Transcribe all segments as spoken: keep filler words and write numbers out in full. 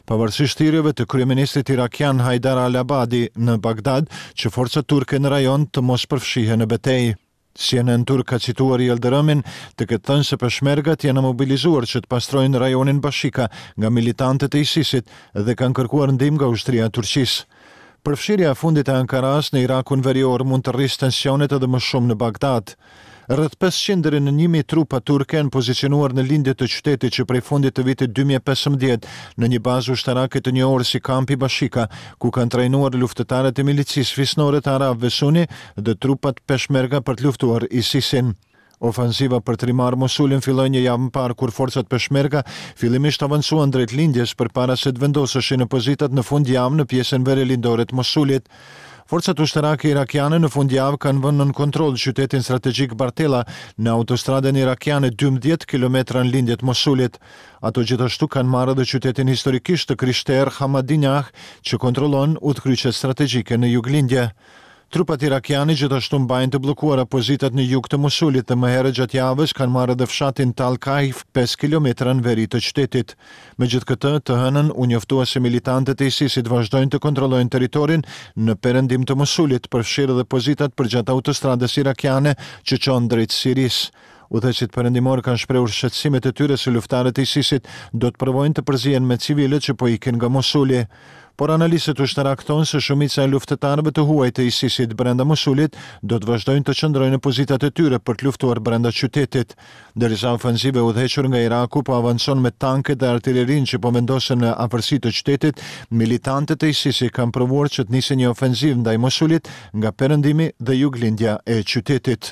pavarësisht thirrjeve të kryeministrit irakian Haidar al-Abadi në Bagdad që forcat turke në rajon të mos përfshihen në betejë. C N N turk ka cituar Yıldırımin të ketë thënë se peshmergat janë mobilizuar që të pastrojnë rajonin Bashika nga militantët e ISIS-it dhe kanë kërkuar ndihmë nga ushtria e Turqisë. Përfshirja e fundit e Ankaras në Irakun verior mund të rrisë tensionet edhe më shumë në Bagdad. Rreth pesëqind deri në një mijë trupa turke janë pozicionuar në lindje të qytetit që prej fundit të vitit dy mijë e pesëmbëdhjetë në një bazë ushtarake të njohur si kampi Bashika, ku kanë trajnuar luftëtarët e milicisë fisnore të arabëve Suni dhe trupat peshmerga për të luftuar ISIS-in. Ofensiva për të rimarrë Mosulin filloi një javë më parë kur forcat peshmerga fillimisht avancuan drejt lindjes përpara se të vendoseshin në pozitat në fundjavë në pjesën verelindore të Mosulit. Forcat ushtarake irakiane në fundjavë kanë vënë nën kontroll qytetin strategjik Bartella në autostradën irakiane dymbëdhjetë kilometra në lindje të Mosulit. Ato gjithashtu kanë marrë edhe qytetin historikisht të Krishter Hamadinjah që kontrollon udhkryqet strategjike në juglindje. Trupat irakiane gjithashtu mbajnë të bllokuara pozitat në jug të Mosulit dhe më herët gjatë javës kanë marrë edhe fshatin Tal Kaif pesë kilometra në veri të qytetit. Megjithatë, të hënën u njoftua se militantët e ISIS-it vazhdojnë të kontrollojnë territorin në perëndim të Mosulit, përfshirë edhe pozitat përgjatë autostradës irakiane që çon drejt Sirisë. Udhëheqësit perëndimor kanë shprehur shqetësimet e tyre se luftarët e ISIS-it do të provojnë të përzihen me civilët që po ikin nga Mosuli. Por analistët ushtarak thonë se shumica e luftëtarëve të huaj të ISIS-it brenda Mosulit do të vazhdojnë të qëndrojnë në pozitat e tyre për të luftuar brenda qytetit. Derisa ofensive udhëhequr nga Iraku po avancon me tanket dhe artillerinë që po vendosen në afërsi të qytetit, militantët e ISIS-it kanë provuar që të nisë një ofenzivë ndaj Mosulit nga perëndimi dhe juglindja e qytetit.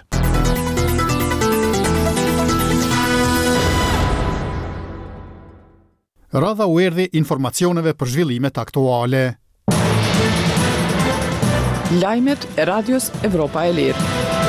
Radha u erdhi informacioneve për zhvillimet aktuale. Lajmet e Radios Evropa e Lirë.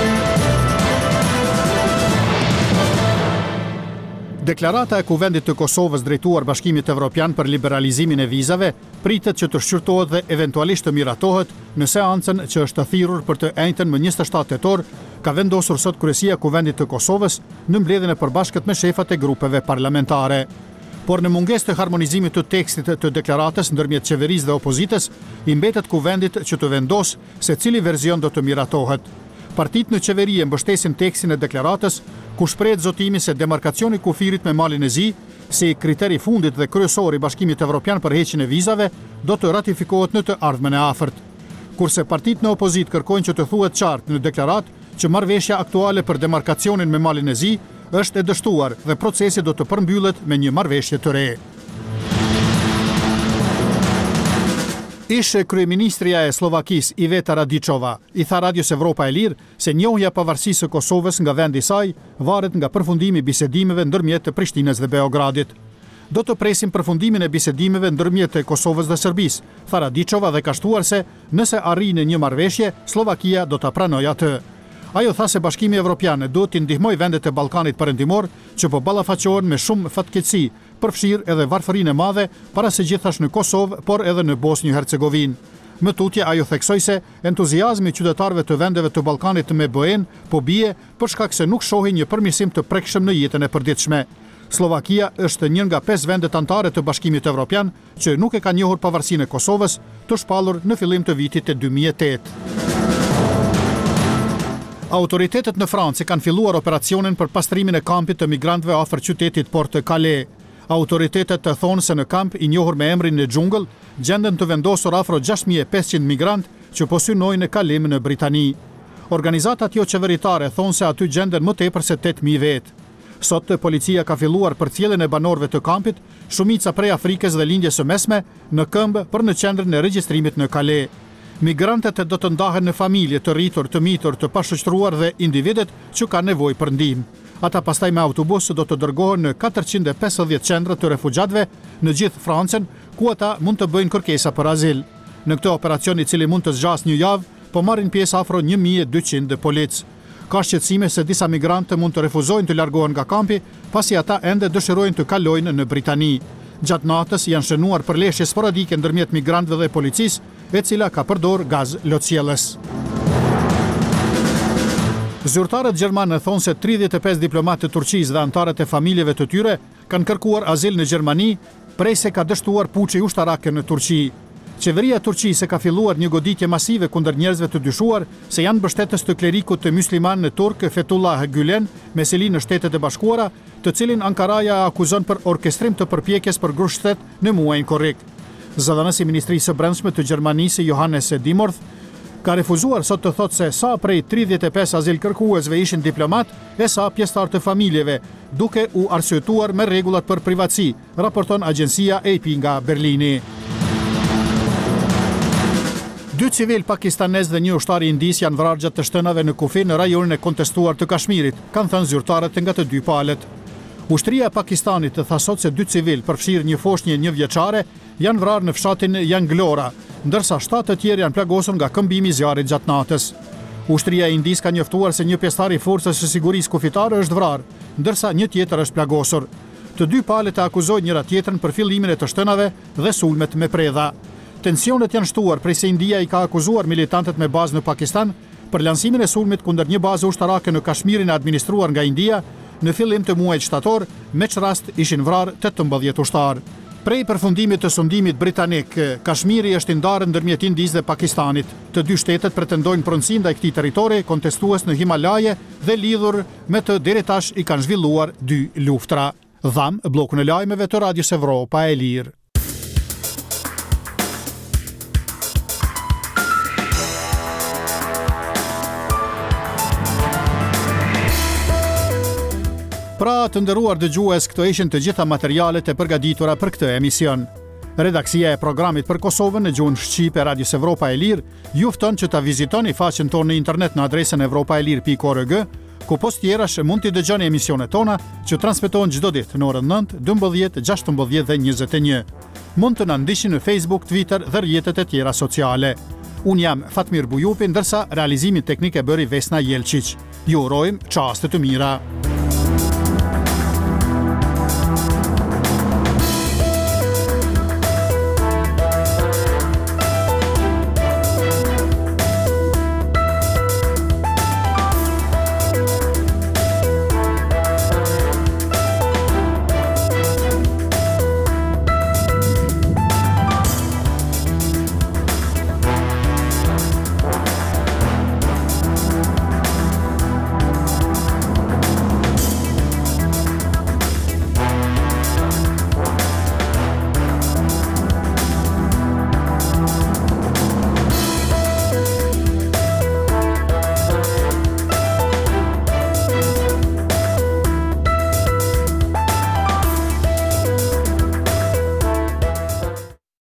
Deklarata e Kuvendit të Kosovës drejtuar Bashkimit Evropian për liberalizimin e vizave pritet që të shqyrtohet dhe eventualisht të miratohet në seancën që është thirrur për të enjtën më njëzet e shtatë tetor, ka vendosur sot Kryesia e Kuvendit të Kosovës në mbledhjen e përbashkët me shefat e grupeve parlamentare. Por në mungesë të harmonizimit të tekstit të deklaratës ndërmjet qeverisë dhe opozitës, i mbetet Kuvendit që të vendosë se cili verzion do të miratohet. Partitë në qeveri e mbështesin tekstin e deklaratës, ku shprehet zotimi se demarkacioni kufirit me Malin e Zi, si kriteri fundit dhe kryesor i Bashkimit Evropian për heqjen e vizave, do të ratifikohet në të ardhmen e afërt. Kurse partitë në opozitë kërkojnë që të thuhet qartë në deklaratë që marrëveshja aktuale për demarkacionin me Malin e Zi është e dështuar dhe procesi do të përmbyllet me një marrëveshje të re. Ish kryeministrja e Slovakisë Iveta Radičova i tha Radios Evropa e Lirë se njohja pavarësisë së Kosovës nga vendi i saj varet nga përfundimi i bisedimeve ndërmjet të Prishtinës dhe Beogradit. Do të presim përfundimin e bisedimeve ndërmjet të Kosovës dhe Serbisë, tha Radičova dhe ka shtuar se nëse arrin një marrëveshje, Slovakia do ta pranojë atë. Ajo tha se Bashkimi Evropian duhet të ndihmojë vendet e Ballkanit Perëndimor që po ballafaqohen me shumë fatkeqësi, përfshirë edhe varfërinë e madhe, para se gjithashtu në Kosovë, por edhe në Bosnjë Hercegovinë. Më tutje ajo theksoi se entuziazmi i qytetarëve të vendeve të Ballkanit me B E-n po bie për shkak se nuk shohin një përmirësim të prekshëm në jetën e përditshme. Slovakia është një nga pesë vendet anëtare të Bashkimit Evropian që nuk e ka njohur pavarësinë e Kosovës, të shpallur në fillim të vitit të dy mijë e tetë. Autoritetet në Francë kanë filluar operacionin për pastrimin e kampit të migrantëve afër qytetit Port të Calais. Autoritetet të thonë se në kamp i njohur me emrin e Xhungëll gjenden të vendosur afro gjashtë mijë e pesëqind migrantë që po synojnë në kalim në Britani. Organizatat jo qeveritare thonë se aty gjenden më tepër se tetë mijë vetë. Sot policia ka filluar përcjelljen e banorëve të kampit, shumica prej Afrikës dhe lindjes së mesme, në këmbë për në qendrën e regjistrimit në Calais. Migrantët do të ndahen në familje të rritur, të mitur, të pashoqëruar dhe individet që kanë nevojë për ndihmë. Ata pastaj me autobus do të dërgohen në katërqind e pesëdhjetë qendra të refugjatëve në gjithë Francën, ku ata mund të bëjnë kërkesa për azil. Në këtë operacion i cili mund të zgjasë një javë, po marrin pjesë afro një mijë e dyqind policë. Ka shqetësime se disa migrantë mund të refuzojnë të largohen nga kampi, pasi ata ende dëshirojnë të kalojnë në Britani. Gjatë natës janë shënuar përleshje sporadike ndërmjet migrantëve dhe policisë, e cila ka përdor gaz lotësjellës. Zyrtarët gjermanë thonë se tridhjetë e pesë diplomatë të Turqisë dhe anëtarët e familjeve të tyre kanë kërkuar azil në Gjermani prej se ka dështuar puçi ushtarake në Turqi. Qeveria e Turqisë ka filluar një goditje masive kundër njerëzve të dyshuar se janë mbështetës të klerikut të mysliman në Turk Fethullah Gülen me seli në Shtetet e Bashkuara, të cilin Ankaraja akuzon për orkestrim të përpjekjes për grushtet në muajin korrik. Zëdhënësi i Ministrisë së Brendshme të Gjermanisë Johannes Dimorth ka refuzuar sot të thotë se sa prej tridhjetë e pesë azil kërkuesve ishin diplomat e sa pjesëtar të familjeve, duke u arsyetuar me rregullat për privatësi, raporton agjencia A P nga Berlini. Dy civil pakistanez dhe një ushtar indis janë vrarë gjatë të shtënave në kufi në rajonin e kontestuar të Kashmirit, kanë thënë zyrtarët nga të dy palët. Ushtria e Pakistanit të tha sot se dy civil, përfshirë një foshnjë një vjeçare, janë vrarë në fshatin Janglora, ndërsa shtatë të tjerë janë plagosur nga këmbimi i zjarrit gjatë natës. Ushtria e Indis ka njoftuar se një pjesëtar i forcës së sigurisë kufitare është vrarë, ndërsa një tjetër është plagosur. Të dy palët e akuzojnë njëra tjetrën për fillimin e të shtënave dhe sulmet me predha. Tensionet janë shtuar prej se India i ka akuzuar militantët me bazë në Pakistan për lansimin e sulmit kundër një bazë ushtarake në Kashmirin e administruar nga India në fillim të muajit shtator, me që rast ishin vrarë tetëmbëdhjetë ushtarë. Prej përfundimit të sundimit britanik, Kashmiri është i ndarë ndërmjet Indisë dhe Pakistanit. Të dy shtetet pretendojnë pronësi ndaj këtij territori kontestues në Himalaje dhe lidhur me të deri tash i kanë zhvilluar dy luftra. Dham, bllokun e lajmeve të Radios Evropa e Lirë. Pra, të nderuar dëgjues, këto ishin të gjitha materialet e përgatitura për këtë emision. Redaksia e programit për Kosovën në gjuhën shqipe Radios Evropa e Lirë ju fton që ta vizitoni faqen tonë në internet në adresën evropaelir pikë org, ku post tjerash mund t'i dëgjoni emisionet tona që transmetohen çdo ditë në orën nëntë, dymbëdhjetë, gjashtëmbëdhjetë dhe njëzet e një. Mund të na ndiqni në Facebook, Twitter dhe rrjetet e tjera sociale. Unë jam Fatmir Bujupi, ndërsa realizimin teknik e bëri Vesna Jelčić. Ju urojmë çaste të mira.